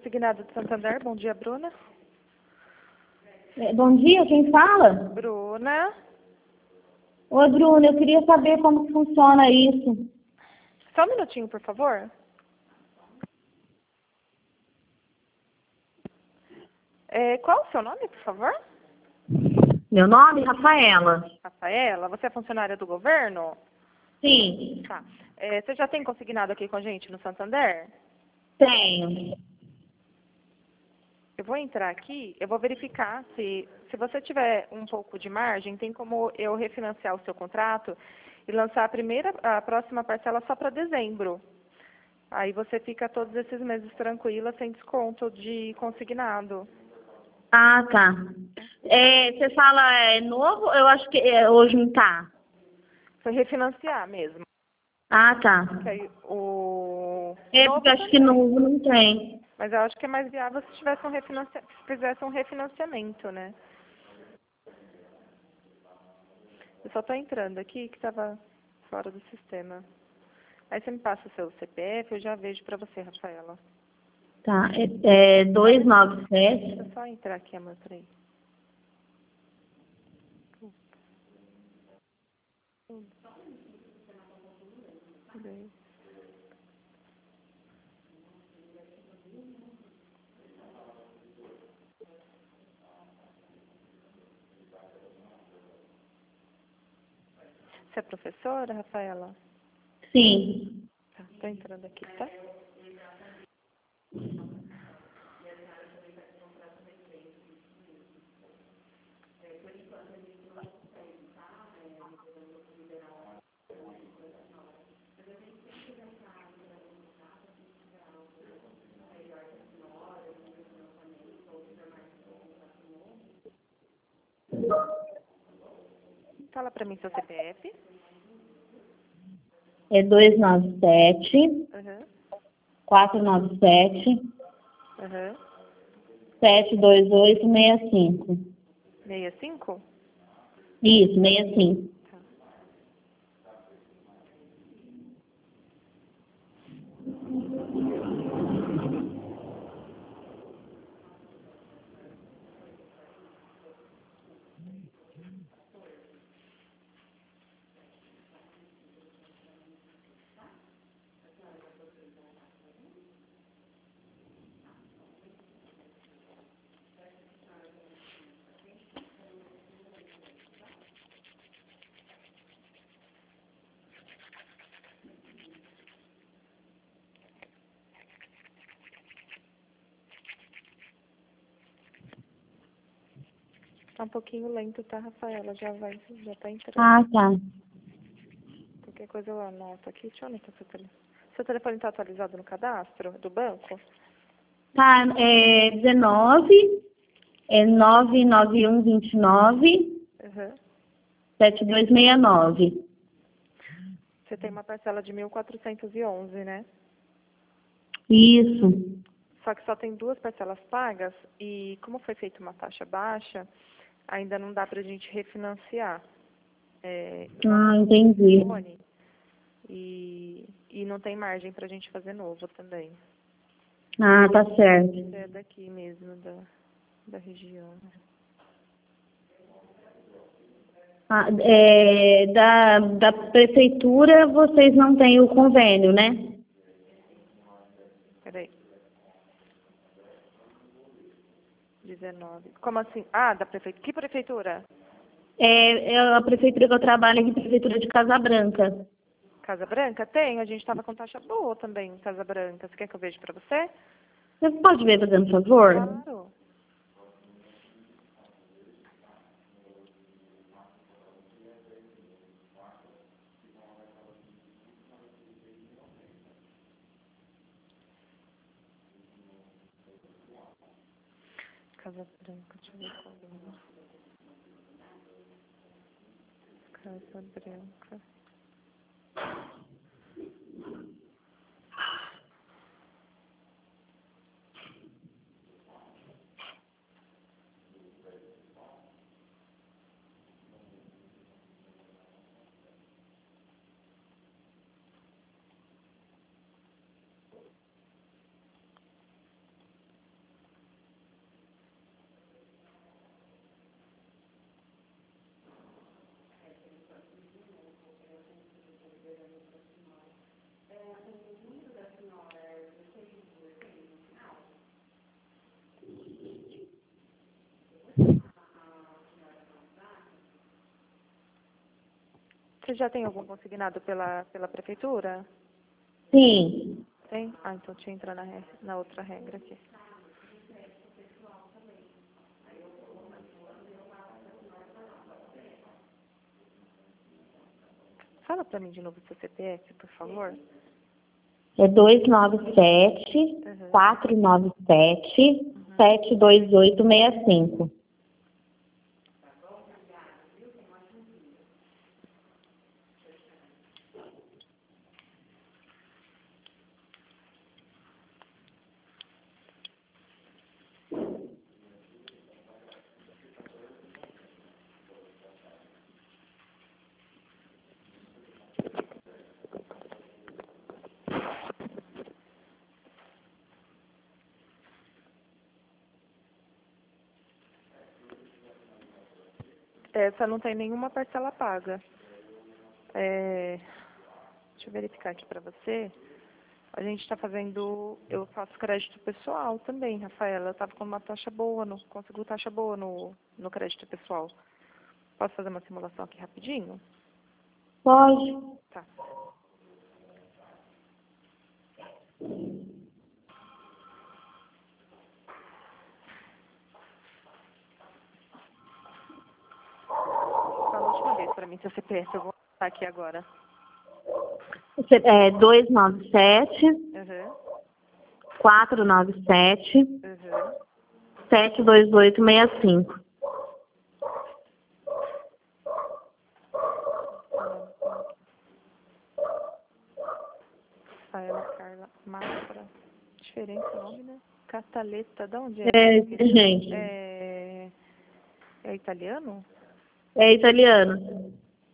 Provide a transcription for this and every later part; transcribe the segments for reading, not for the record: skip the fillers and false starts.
Consignado de Santander. Bom dia, Bruna. Bom dia, quem fala? Bruna. Oi, Bruna, eu queria saber como funciona isso. Só um minutinho, por favor. Qual o seu nome, por favor? Meu nome é Rafaela. Rafaela, você é funcionária do governo? Sim, Tá. Você já tem consignado aqui com a gente no Santander? tenho. Eu vou entrar aqui, eu vou verificar se você tiver um pouco de margem, tem como eu refinanciar o seu contrato e lançar a próxima parcela só para dezembro. Aí você fica todos esses meses tranquila, sem desconto de consignado. Ah, tá. Você fala novo? Eu acho que hoje não tá. Foi refinanciar mesmo. Ah, tá. Que aí o Porque novo eu acho que também. novo não tem. Mas eu acho que é mais viável se tivesse se fizesse um refinanciamento, né? Eu só estou entrando aqui que estava fora do sistema. Aí você me passa o seu CPF, eu já vejo para você, Rafaela. Tá, Deixa 297. eu só entrar aqui, amor, peraí. Peraí. Você é professora, Rafaela? Sim. Tá, tô entrando aqui, tá? Fala pra mim seu CPF. 297, Aham, 497, aham. 72865. 65? Isso, 65. Tá. Tá um pouquinho lento, tá, Rafaela? Já tá entrando. Ah, tá. Qualquer coisa eu anoto aqui. Deixa eu anotar seu telefone. Seu telefone tá atualizado no cadastro do banco? Tá, 19, 99129, Aham. 7269. Você tem uma parcela de 1.411, né? Isso. Só que só tem 2 parcelas pagas e como foi feita uma taxa baixa, ainda não dá pra gente refinanciar. Ah, entendi. Telefone e não tem margem pra gente fazer novo também. Ah, tá certo. Você é daqui mesmo, da região. Ah, da prefeitura vocês não têm o convênio, né? Peraí. 19. Como assim? Ah, da prefeitura. Que prefeitura? É a prefeitura que eu trabalho aqui, prefeitura de Casa Branca. Casa Branca? Tem, a gente tava com taxa boa também em Casa Branca. Você quer que eu veja pra você? Você pode ver, fazendo favor? Claro. Casa Branca, deixa eu ver qual é. Casa Branca. Você já tem algum consignado pela prefeitura? Sim. Tem? Ah, então deixa eu entrar na outra regra aqui. Fala pra mim de novo o seu CPF, por favor. É 297-497-72865. Essa não tem nenhuma parcela paga. Deixa eu verificar aqui pra você. A gente está fazendo, eu faço crédito pessoal também, Rafaela. Eu estava com uma taxa boa, consegui taxa boa no crédito pessoal. Posso fazer uma simulação aqui rapidinho? Pode. Tá. Fala a última vez para mim seu CPF, eu vou botar aqui agora. É 297 Uhum. 497 Uhum. 72865. Rafaela Carla Mafra. Diferente o nome, né? Cataleta, de onde é? Gente, É italiano? é italiano.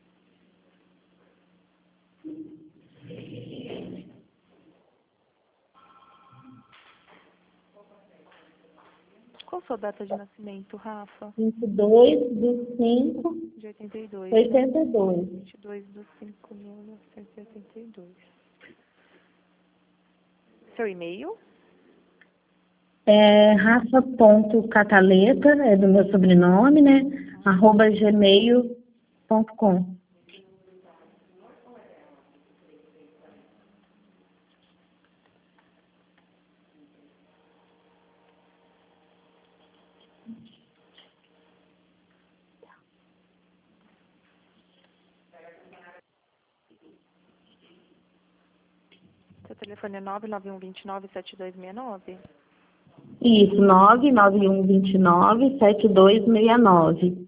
Qual a sua data de nascimento, Rafa? 22/5/82. De 82, né? 22/5/1982. Seu e-mail? É rafa.cataleta, é do meu sobrenome, né? @gmail.com. Seu telefone é 991297269? Isso, 991297269.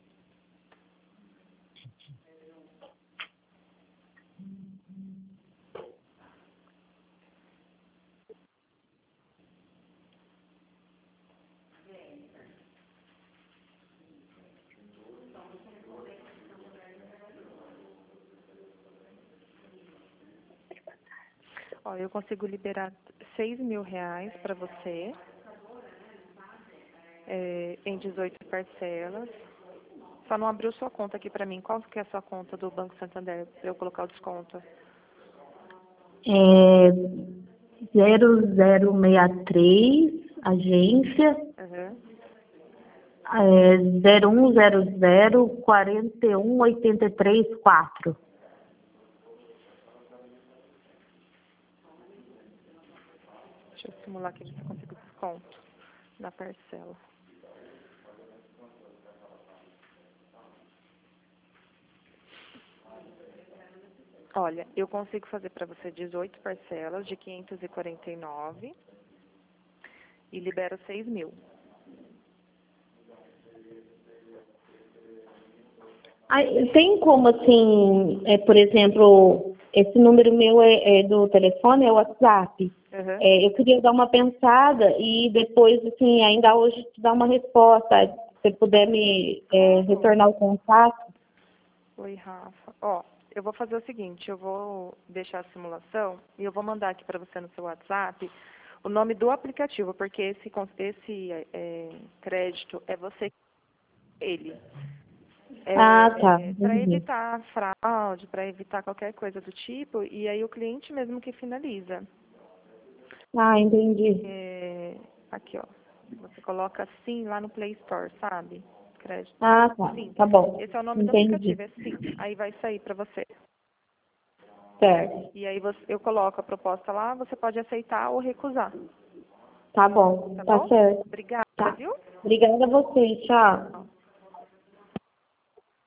Ó, eu consigo liberar R$ 6.000 para você, em 18 parcelas. Só não abriu sua conta aqui para mim. Qual que é a sua conta do Banco Santander, para eu colocar o desconto? É 0063, agência, Uhum. 0100-4183-4. Deixa eu simular aqui, ver se eu consigo desconto na parcela. Olha, eu consigo fazer para você 18 parcelas de 549 e libero 6.000. Tem como, assim, por exemplo, esse número meu é do telefone, é o WhatsApp. Uhum. Eu queria dar uma pensada e depois, assim, ainda hoje te dar uma resposta. Se você puder me retornar o contato. Oi, Rafa. Ó, eu vou fazer o seguinte, eu vou deixar a simulação e eu vou mandar aqui para você no seu WhatsApp o nome do aplicativo, porque esse crédito é você ele. Tá. Para Entendi. evitar fraude, para evitar qualquer coisa do tipo, e aí o cliente mesmo que finaliza. Entendi. Aqui, ó. Você coloca sim lá no Play Store, sabe? Crédito. Tá. Sim. Tá bom. Esse é o nome do Entendi. aplicativo, é sim. Aí vai sair para você. Certo. E aí eu coloco a proposta lá, você pode aceitar ou recusar. Tá bom. Tá Tá bom? certo. Obrigada, Tá. viu? Obrigada a você. Tchau.